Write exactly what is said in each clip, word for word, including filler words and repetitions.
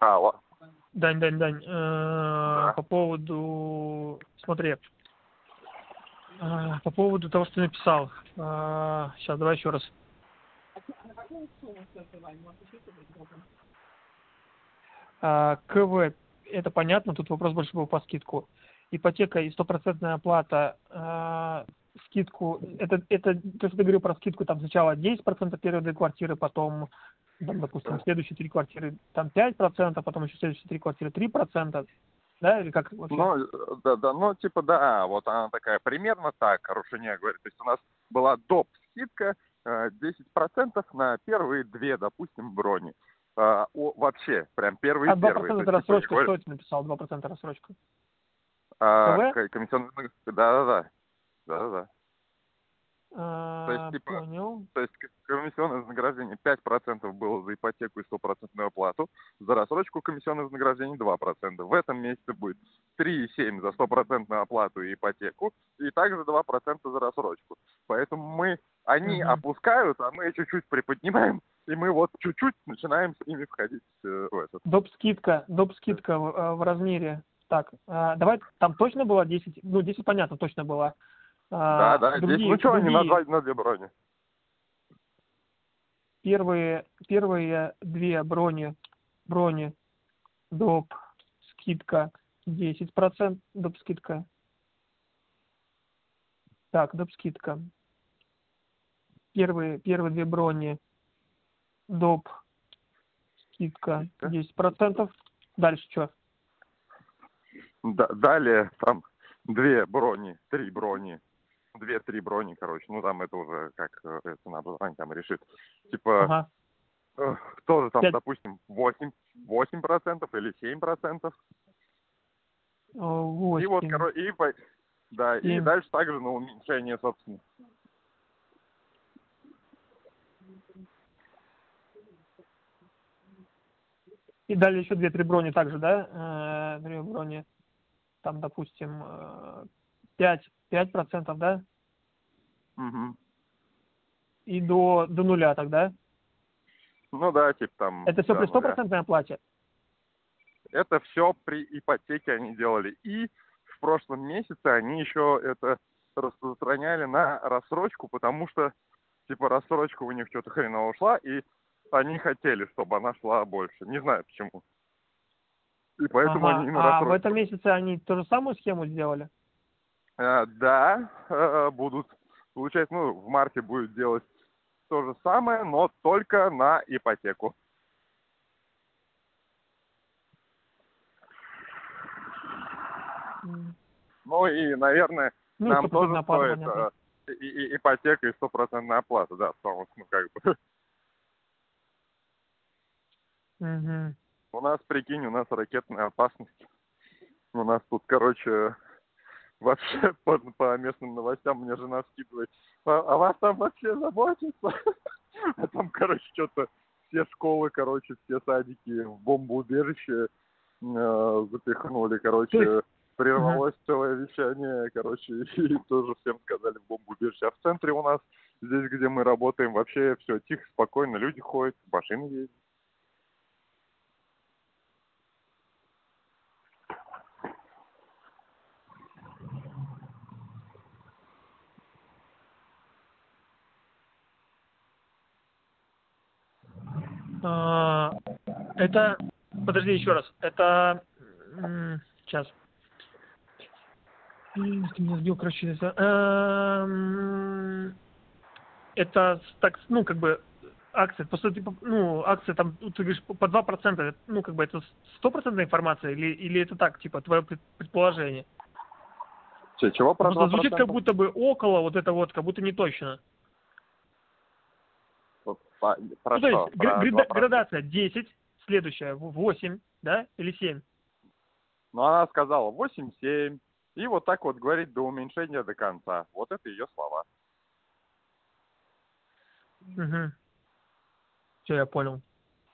Алло. Дань, Дань, Дань, да. По поводу, смотри, по поводу того, что ты написал. Сейчас, давай еще раз. КВ, это понятно, тут вопрос больше был по скидку. Ипотека и стопроцентная оплата, э, скидку, это, это, то, что ты говорил про скидку, там сначала десять процентов первые две квартиры, потом, там, допустим, следующие три квартиры, там пять процентов, потом еще следующие три квартиры три процента, да, или как вообще? Ну, да, да, ну, типа, да, вот она такая, примерно так, Рушиня говорит, то есть у нас была доп. Скидка э, десять процентов на первые две, допустим, брони. А, о, вообще, прям первые А два первые. процента То это есть, типа, я рассрочка, говорю, что ты написал, два процента рассрочка? а, КВ? к- комиссионный, да-да-да, да-да-да. То есть, А, типа, понял. то есть к- комиссионное вознаграждение пять процентов было за ипотеку и стопроцентную оплату, за рассрочку комиссионное вознаграждение два процента. В этом месяце будет три и семь за стопроцентную оплату и ипотеку, и также два процента за рассрочку. Поэтому мы, они Угу. опускают, а мы чуть-чуть приподнимаем, и мы вот чуть-чуть начинаем с ними входить э, в этот. Доп. Скидка, доп. Скидка в, э, в размере. Так, а, давай, там точно было десять, ну, десять понятно, точно было. Да, А, да, здесь, ну другие, что, они на другие, два, на две брони. первые, первые две брони, брони, доп. Скидка десять процентов, доп. Скидка. Так, доп. Скидка. Первые, первые две брони, доп. Скидка десять процентов. Дальше что? Да, далее там две брони, три брони, две-три брони, короче, ну там это уже как э, это надо там решит. Типа Ага. э, тоже там, Пять. допустим, восемь, восемь процентов или семь процентов. И вот, восемь, короче, и по- да, и семь. дальше также на уменьшение, собственно. И далее еще две-три брони также, да? Э, две брони. Там, допустим, э, пять, пять процентов, да? Угу. И до, до нуля тогда. Ну да, типа там, Это все да, при ну да. стопроцентной оплате? Это все при ипотеке они делали. И в прошлом месяце они еще это распространяли на рассрочку, потому что, типа, рассрочка у них что-то хреново ушла, и они хотели, чтобы она шла больше. Не знаю почему. И поэтому они Ага. и на А в этом рассрочку. месяце они ту же самую схему сделали? А, да, э, будут, получается, ну, в марте будет делать то же самое, но только на ипотеку. М. Ну и, наверное, Ну и нам тоже стопроцентная оплата, стоит понятно. э, и, и- ипотека и стопроцентная оплата, да, потому что, ну, как бы, Угу. у нас, прикинь, у нас ракетная опасность. У нас тут, короче, вообще по, по местным новостям мне жена скидывает. А, а вас там вообще заботится? А там, короче, что-то все школы, короче, все садики в бомбоубежище э, запихнули, То есть, короче, угу. прервалось целое вещание, короче, и тоже всем сказали в бомбоубежище. А в центре у нас, здесь, где мы работаем, вообще все тихо, спокойно, люди ходят, машины ездят. А, это, подожди еще раз. Это, м, сейчас. М, Ты меня сбил, короче. Это, эм, это так, ну, как бы, акции, после, типа, ну, акции там, ну, ты говоришь, по два процента, ну, как бы, это стопроцентная информация или, или это так, типа, твое пред- предположение? Че, чего про Просто звучит как два процента? будто бы около вот это вот, как будто не точно. Вот, по- Про Ну, то есть что? гра- Про града- два процента. градация десять, следующая восемь, да, или семь? Но она сказала восемь-семь. И вот так вот говорить до уменьшения до конца. Вот это ее слова. Угу. Все, я понял.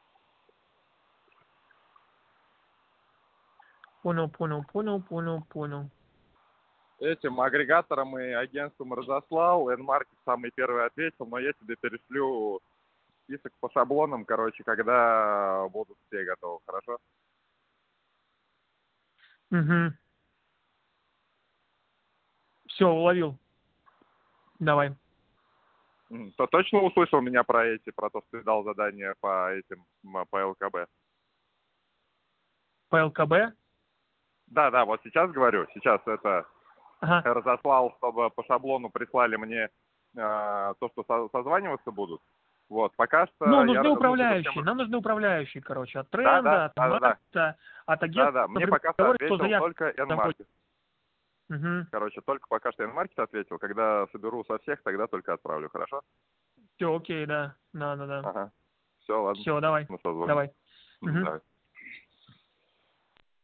Понял, понял, понял, понял, понял. Этим агрегатором и агентством разослал. Энмаркет самый первый ответил, но я тебе перешлю список по шаблонам, короче, когда будут все готовы, хорошо? Угу. Все, уловил. Давай. То точно услышал меня про эти, про то, что ты дал задание по этим, по ЛКБ? По ЛКБ? Да, да, вот сейчас говорю, сейчас это Ага. разослал, чтобы по шаблону прислали мне э, то, что со- созваниваться будут. Вот, пока что Ну, я... нужны ну, между управляющие. всем- Нам нужны управляющие, короче, от Да, тренда, да, от да, да, да, маркета, от да, агентства. да, мне пока что Говорит, что ответил заявка только N-Market. Угу. Короче, только пока что N-Market ответил. Когда соберу со всех, тогда только отправлю, хорошо? Все, окей, да. Да, да, да. Ага. Все, ладно. Все, давай. Мы созвонимся. Давай. Мгм, Угу. давай.